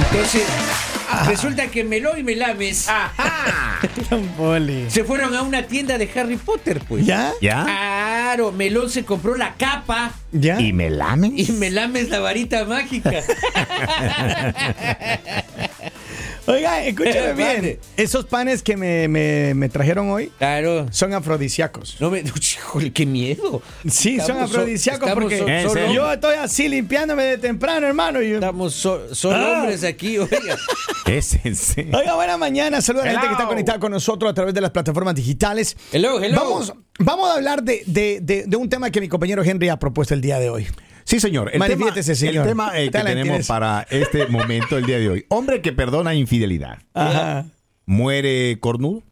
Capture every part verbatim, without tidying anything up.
Entonces, ah. resulta que Meló y Melames Ajá. se fueron a una tienda de Harry Potter, pues. ¿Ya? ¿Ya? Claro, Melón se compró la capa ¿Ya? ¿Y Melames? y Melames la varita mágica. Oiga, escúchame bien. Vale. Esos panes que me, me, me trajeron hoy Claro. son afrodisíacos. No me... Híjole, qué miedo. Sí, son Estamos so- afrodisíacos estamos porque so- ¿En solo- serio? yo estoy así limpiándome de temprano, hermano. Y yo... Estamos so- solo Ah. hombres aquí, oiga. Es en serio. Oiga, buena mañana. Saludos a la gente que Hello. está conectada con nosotros a través de las plataformas digitales. Hello, hello. Vamos, vamos a hablar de, de, de, de un tema que mi compañero Henry ha propuesto el día de hoy. Sí, señor. El tema, Manifiéstese, señor. el tema eh, que Te la tenemos entiendes. para este momento, el día de hoy. Hombre que perdona infidelidad. Ajá. ¿Muere cornudo?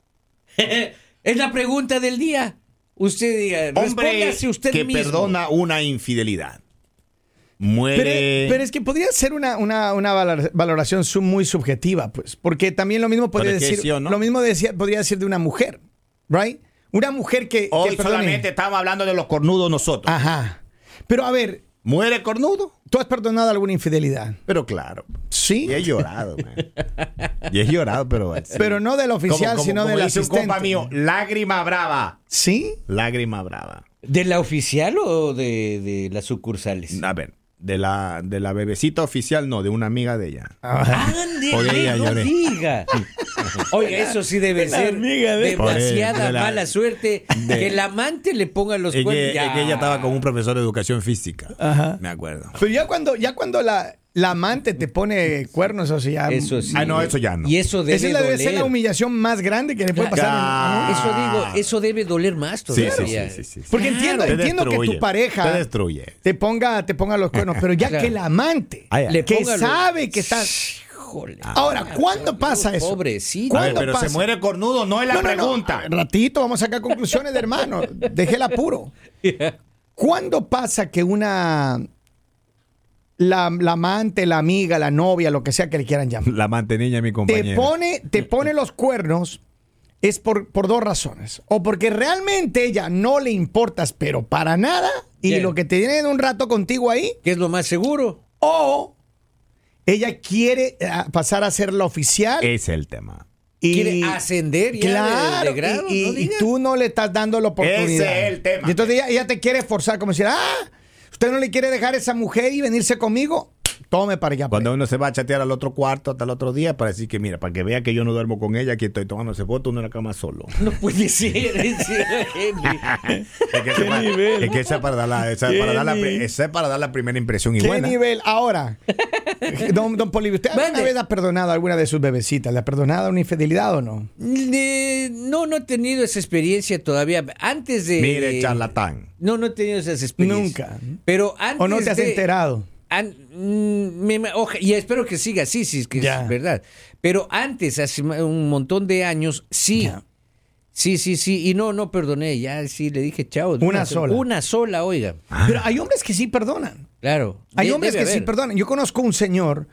Es la pregunta del día. Usted diga, Hombre respóndase usted que mismo. perdona una infidelidad. Muere... Pero, pero es que podría ser una, una, una valor- valoración sub- muy subjetiva, pues. Porque también lo mismo podría Pero es que decir. sí o no. Lo mismo decía, podría decir de una mujer, ¿right? Una mujer que. Hoy que perdone. solamente estamos hablando de los cornudos nosotros. Ajá. Pero a ver, ¿Muere cornudo? ¿tú has perdonado alguna infidelidad? Pero claro. Sí. Y he llorado, man. Y he llorado, pero... sí. Pero no del oficial, Como- como- sino como del dice un asistente. compa mío, lágrima brava. ¿Sí? Lágrima brava. ¿De la oficial o de, de las sucursales? A ver, de la, de la bebecita oficial, no, de una amiga de ella. Ajá. Por ella Ándele, no lloré. diga. Oiga, eso sí debe La ser amiga de- demasiada Por de la- mala suerte de- que el amante le ponga los Es cuernos. que, Ya. es que ella estaba con un profesor de educación física. Ajá. Me acuerdo. Pero ya cuando, ya cuando la, la amante te pone cuernos, o sea, ya- Eso sí. Ah, no, eso ya no. Y eso debe esa es la- debe ser doler. la humillación más grande que le puede pasar. Claro. a un- Eso digo, eso debe doler más Sí, todavía. sí, sí, sí, sí. Porque entiendo, Te entiendo que destruye, tu pareja te destruye. te ponga, te ponga los cuernos, pero ya Claro. que el amante, Ay, ay. Le que ponga los- sabe que estás... Híjole. Ahora, ¿cuándo pasa eso? Pobrecito. A ver, ¿Cuándo pero pasa? se muere cornudo, no es la No, no, no. pregunta. A ver, ratito, vamos a sacar conclusiones de hermano. Deje el apuro. ¿Cuándo pasa que una... La, la amante, la amiga, la novia, lo que sea que le quieran llamar, La manteniña, mi te compañera. pone, te pone los cuernos es por, por dos razones. O porque realmente ella no le importas, pero para nada, y Bien. lo que te tienen un rato contigo ahí, ¿Qué es lo más seguro? o ella quiere eh, pasar a ser la oficial Ese es el tema. y Quiere ascender ya de- claro, de grado, y, y- no y diga. tú no le estás dando la oportunidad. Ese es el tema. Y entonces ella, ella te quiere forzar como decir, ah, usted no le quiere dejar a esa mujer y venirse conmigo, tome para allá. Cuando uno se va a chatear al otro cuarto hasta el otro día para decir que, mira, para que vea que yo no duermo con ella, que estoy tomando ese voto, uno en la cama solo. No puede ser, en serio, Henry. Es que, esa, para, nivel? es que esa para dar la, esa ¿Qué para dar la, nivel? esa es para dar la primera impresión y ¿Qué buena. nivel? Ahora, don, don Polibio, ¿usted alguna Mande. vez ha perdonado a alguna de sus bebecitas? ¿Le ha perdonado una infidelidad o no? Eh, no, no he tenido esa experiencia todavía. Antes de. Mire, charlatán. No, no he tenido esas experiencias. Nunca. Pero antes. ¿O no te has de- enterado? An- mm, me- me- oja- y espero que siga así, si es que Ya. es verdad. Pero antes, hace ma- un montón de años, sí. Ya. Sí, sí, sí. Y no, no perdoné. Ya sí le dije chao. Una sola. Una sola, oiga. Pero hay hombres que sí perdonan. Claro. Hay De- hombres que debe sí haber. perdonan. Yo conozco un señor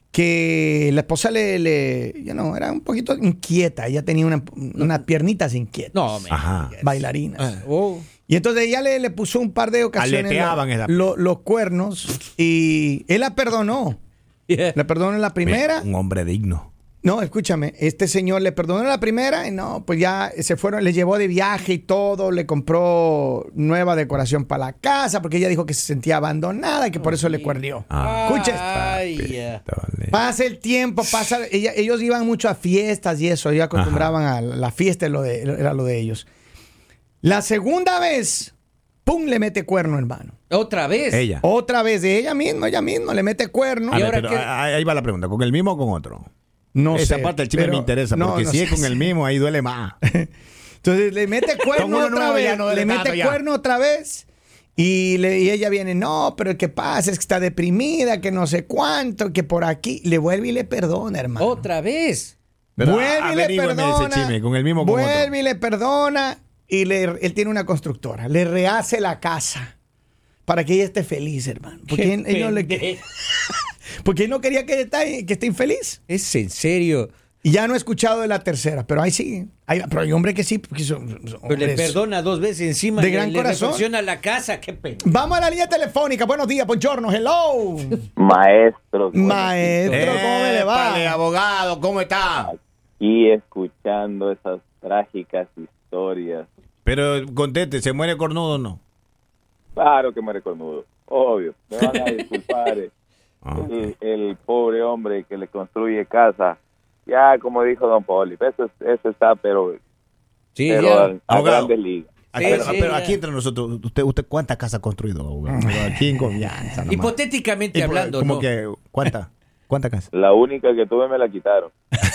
que la esposa le, le ya no, era un poquito inquieta. Ella tenía una, unas piernitas inquietas. No, me Ajá. digas. Bailarinas. Ah, oh. Y entonces ella le, le puso un par de ocasiones Aleteaban lo- esa- lo- los cuernos y él la perdonó. La perdonó en la primera. Un hombre digno. No, escúchame, este señor le perdonó en la primera y no, pues ya se fueron, le llevó de viaje y todo, le compró nueva decoración para la casa porque ella dijo que se sentía abandonada y que por eso le cuerdió. Ah. Escuche, Ay, ya. Dale. pasa el tiempo, pasa, ella- ellos iban mucho a fiestas y eso, ellos acostumbraban a la fiesta, lo de- era lo de ellos. La segunda vez, pum, le mete cuerno, hermano. Otra vez. Ella. Otra vez, de ella misma, ella misma, le mete cuerno. A ¿Y ver, ahora pero qué? ahí ahí va la pregunta. ¿Con el mismo o con otro? No Esa sé, parte del chisme pero- me interesa, no, porque no si sé es con el mismo, ahí duele más. Entonces le mete cuerno Con uno otra nuevo ya vez, no duele le mete tanto ya. cuerno otra vez y, le- y ella viene, no, pero el que pasa es que está deprimida, que no sé cuánto, que por aquí, le vuelve y le perdona, hermano. Otra vez. Pero vuelve y le averígüeme ese perdona, chisme, ¿con el mismo o con vuelve otro? y le perdona y le, él tiene una constructora, le rehace la casa para que ella esté feliz, hermano. Porque Qué él, él no le- pendejo. porque él no quería que, ella está- que esté infeliz. Es en serio. Y ya no he escuchado de la tercera, pero ahí sí. Hay, pero hay hombres que sí. Porque son, son Pero le hombres perdona dos veces encima. de le- gran le corazón. refacciona la casa. Qué pena. Vamos a la línea telefónica. Buenos días, buongiorno, hello. Maestro, Maestro, ¿cómo me le va? Épale, abogado, ¿cómo está? y escuchando esas trágicas historias. Pero conteste, ¿se muere cornudo o no? Claro que me recornudo, obvio. Me van a disculpar eh, Ah, ok. el, el pobre hombre que le construye casa. Ya, como dijo Don Poli, eso, eso está, pero, Sí, pero ya. a, a Abogado. grandes ligas. Sí, pero sí, pero ya. aquí entre nosotros, ¿usted, usted cuántas casas ha construido, abogado? Aquí en confianza. nomás. Hipotéticamente Y por- hablando, como ¿no? que, ¿cuántas? ¿Cuántas casas? La única que tuve me la quitaron.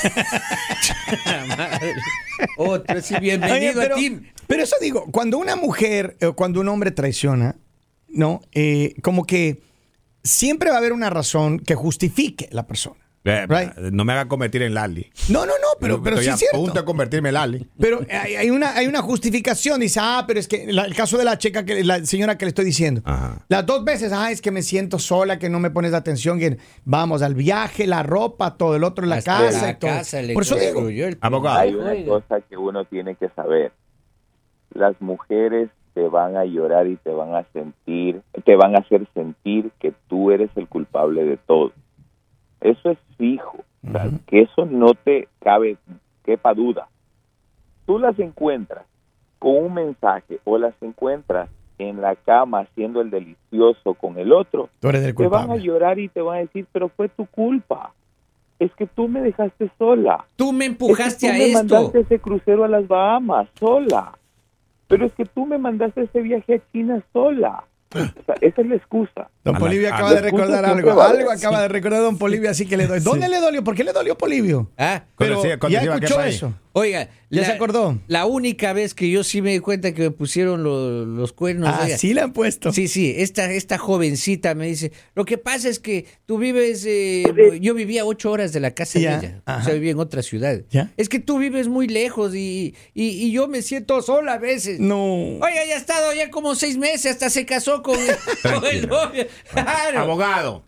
Madre. Otro, sí, Oye, bienvenido pero, a ti. pero eso digo, cuando una mujer o cuando un hombre traiciona, ¿no? Eh, como que siempre va a haber una razón que justifique la persona. Eh, Right. No me haga convertir en Lali. No, no, no, pero, pero sí estoy es cierto. a punto de convertirme en Lali. Pero hay, hay una, hay una justificación. Dice, ah, pero es que la- el caso de la chica, que la señora que le estoy diciendo. Ajá. Las dos veces, ah, es que me siento sola, que no me pones atención. Que vamos al viaje, la ropa, todo el otro en la Hasta casa. la y todo. casa le Por eso digo, construyó el- Abogado. Hay una Oiga. cosa que uno tiene que saber. Las mujeres te van a llorar y te van a sentir, te van a hacer sentir que tú eres el culpable de todo. Eso es fijo. O sea, que eso no te cabe, quepa duda. Tú las encuentras con un mensaje o las encuentras en la cama haciendo el delicioso con el otro, tú eres el te van a culpable. llorar y te van a decir, pero fue tu culpa. Es que tú me dejaste sola. Tú me Es empujaste que a tú me esto. mandaste ese crucero a las Bahamas sola. Pero es que tú me mandaste ese viaje a China sola. O sea, esa es la excusa. Don A la- Polivio a acaba la de recordar excusa algo. siempre va a Algo haber. acaba de recordar Don Polivio, así que le doy. ¿Dónde le dolió? ¿Por qué le dolió Polivio? Ah, Pero Cuando decía- cuando ya decía, ¿qué escuchó país? eso. oiga, ¿Ya se acordó? La única vez que yo sí me di cuenta que me pusieron lo- los cuernos. oiga. Así le han puesto. Sí, sí, esta, esta jovencita me dice, lo que pasa es que tú vives, eh, yo vivía ocho horas de la casa Ya, de ella, ajá. o sea, vivía en otra ciudad. Ya. Es que tú vives muy lejos y, y, y yo me siento sola a veces. No. Oiga, ya ha estado ya como seis meses, hasta se casó con, con el novio. Claro. Abogado.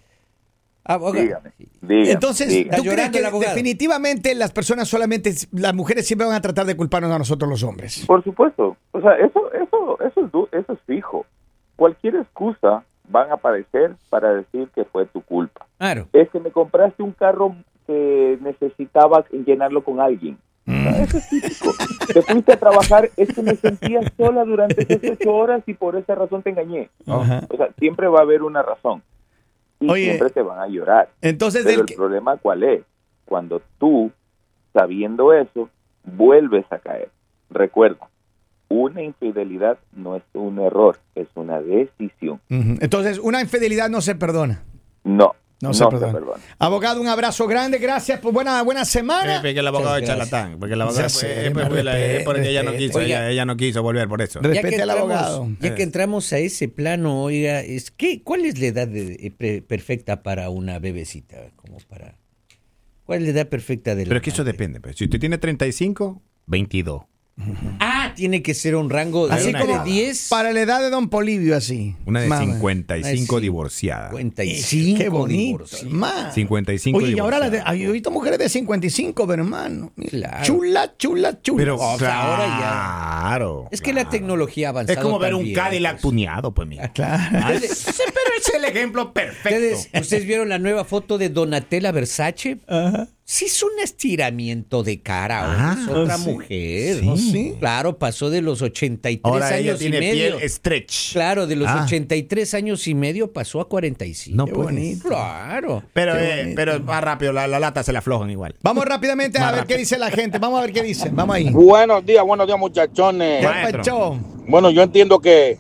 Abogado. Dígame, dígame. Entonces, dígame. ¿tú Está crees llorando que el abogado. definitivamente las personas solamente, las mujeres siempre van a tratar de culparnos a nosotros los hombres? Por supuesto. O sea, eso, eso, eso, es, du- eso es fijo. Cualquier excusa van a aparecer para decir que fue tu culpa. Claro. Es que me compraste un carro que necesitaba llenarlo con alguien. O sea, eso es típico. Te fuiste a trabajar, es que me sentía sola durante esas ocho horas y por esa razón te engañé. Ajá. O sea, siempre va a haber una razón. Y Oye, siempre te van a llorar. Entonces, Pero del el que- problema, ¿cuál es? Cuando tú, sabiendo eso, vuelves a caer. Recuerda, una infidelidad no es un error, es una decisión. Ujú. Entonces, una infidelidad no se perdona. No, No, no, se se perdona. perdona. Abogado, un abrazo grande. Gracias por buena, buena semana. Eh, porque el abogado es Muchas gracias. charlatán. Porque el abogado Ya es sé, es me porque la- es porque ella no respete. quiso, Oiga. ella, ella no quiso volver por eso. Respete Ya que al entramos- abogado. Ya que entramos a ese plano, oiga, es que, ¿cuál es la edad de- eh, pre- perfecta para una bebecita? Como para, ¿cuál es la edad perfecta de la Pero es que eso madre? depende. Pues. Si usted tiene treinta y cinco, veintidós. Ah, tiene que ser un rango de Así una como edad. diez, para la edad de Don Polivio, así. Una de Mamá. cincuenta y cinco Ay, sí. divorciada. cincuenta y cinco. Qué bonito, divorciados. hermano. cincuenta y cinco Oye, y ahora las de, divorciadas. yo he visto mujeres de cincuenta y cinco, pero hermano. Claro. Chula, chula, chula. Pero O sea, ahora ya- claro. Es que la claro. tecnología ha avanzado. Es como ver un también, Cadillac pues. tuneado, pues mira. Claro. Ah, sí, pero es el ejemplo perfecto. ¿Ustedes, ¿Ustedes vieron la nueva foto de Donatella Versace? Ajá. Sí, es un estiramiento de cara, Ah, ahora es otra sí. mujer. Sí. ¿Oh, sí? Claro, pasó de los ochenta y tres Ahora ella años y tiene medio. piel stretch. Claro, de los Ah. ochenta y tres años y medio pasó a cuarenta y cinco. No Qué puede bonito. Claro. Pero, Qué eh, bonito. pero más rápido, la, la lata se la aflojan igual. Vamos rápidamente a Más ver rápido. qué dice la gente. Vamos a ver qué dicen. Vamos ahí. Buenos días, buenos días muchachones. ¿Qué Maestro. pacho? Bueno, yo entiendo que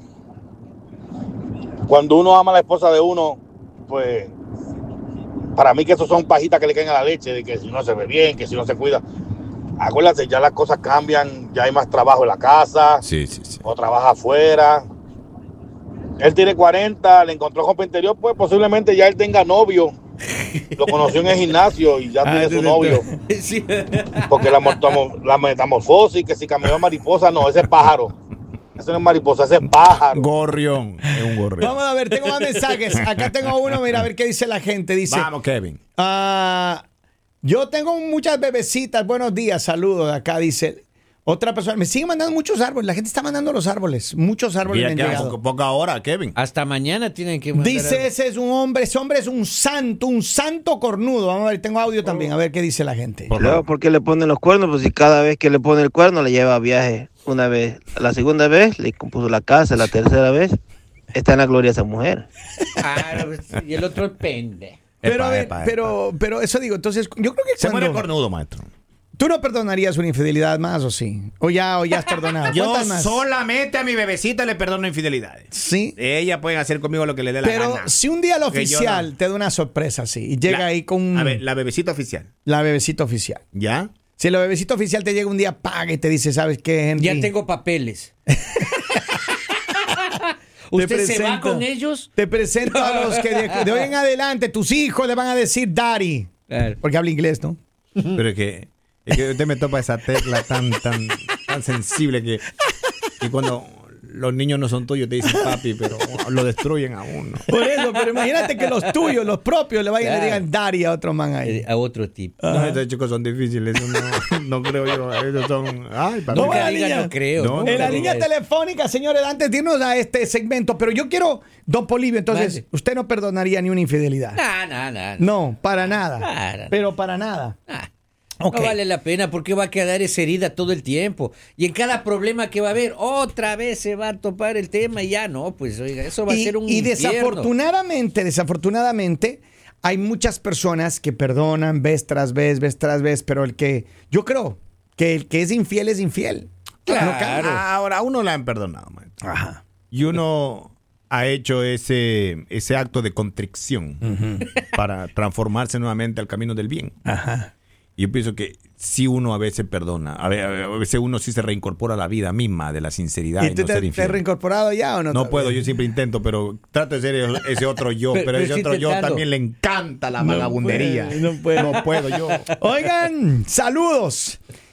cuando uno ama a la esposa de uno, pues para mí que esos son pajitas que le caen a la leche, de que si no se ve bien, que si no se cuida. Acuérdense, ya las cosas cambian, ya hay más trabajo en la casa, Sí, sí, sí. o trabaja afuera. Él tiene cuarenta, le encontró ropa interior, pues posiblemente ya él tenga novio. Lo conoció en el gimnasio y ya tiene su novio. Sí. Porque la, mortomo- la metamorfosis, que si cambió a mariposa, no, ese es pájaro. Ese no es mariposa, ese es pájaro. Gorrión. Es un gorrión. Vamos a ver, tengo más mensajes. Acá tengo uno, mira, a ver qué dice la gente. Dice, Vamos, Kevin. ah, Yo tengo muchas bebecitas. Buenos días, saludos. Acá dice otra persona. Me siguen mandando muchos árboles. La gente está mandando los árboles. Muchos árboles Ya me han queda llegado. poco- poca hora, Kevin. Hasta mañana tienen que mandar Dice algo. ese es un hombre, ese hombre es un santo, un santo cornudo. Vamos a ver, tengo audio también, a ver qué dice la gente. Por Luego, favor. ¿por qué le ponen los cuernos? Pues si cada vez que le pone el cuerno le lleva a viaje una vez. La segunda vez le compuso la casa, la tercera vez está en la gloria esa mujer. Ah, pues, y el otro es pende. Pero Epa, a ver, epa, epa. pero, pero eso digo, entonces yo creo que Se muere cuando- cornudo, maestro. ¿Tú no perdonarías una infidelidad más o sí? O ya, o ya has perdonado. Yo ¿Cuántas más? solamente a mi bebecita le perdono infidelidades. Sí. Ella puede hacer conmigo lo que le dé la Pero gana. si un día el Que yo oficial no. te da una sorpresa así y llega La- ahí con un- A ver, la bebecita oficial. la bebecita oficial. ¿Ya? Si el bebecito oficial te llega un día, paga y te dice, ¿sabes qué, Henry? Ya tengo papeles. ¿Usted se va presento. con ellos? Te presento a los que de, de hoy en adelante tus hijos le van a decir daddy. Claro. Porque habla inglés, ¿no? Pero es que, es que usted me topa esa tecla tan, tan, tan sensible que, que cuando los niños no son tuyos te dicen papi, pero lo destruyen a uno. Por eso, pero imagínate que los tuyos, los propios, le vayan y le Claro. digan daddy a otro man ahí. Eh, A otro tipo. No, estos chicos son difíciles, eso no, no creo yo. Esos son. Ay, para No, mí. va la Nunca diga, línea. no creo. No, Nunca En la diga línea eso. telefónica, señores, antes de irnos a este segmento, pero yo quiero, don Polibio, entonces, Mande. usted no perdonaría ni una infidelidad. Nah, nah, nah. No, para nada. Para. Pero para nada. Nah. Ok. No vale la pena porque va a quedar esa herida todo el tiempo. Y en cada problema que va a haber, otra vez se va a topar el tema y ya no, pues oiga, eso va y, a ser un y infierno. desafortunadamente, desafortunadamente, hay muchas personas que perdonan vez tras vez, vez tras vez, pero el que, yo creo que el que es infiel es infiel. Claro. No cambia. Ahora, a uno le han perdonado, maestro. Ajá. Y uno ha hecho ese, ese acto de contrición para transformarse nuevamente al camino del bien. Ajá. Y yo pienso que sí uno a veces perdona, a ve- a veces uno sí se reincorpora a la vida misma de la sinceridad y, ¿Y tú no te, ser te has infiel. reincorporado ya o no? No puedo, todavía? yo siempre intento, pero trato de ser ese otro yo, Pero- pero, pero ese estoy otro yo intentando. también le encanta la vagabundería. puede, no puede. No puedo yo. Oigan, saludos.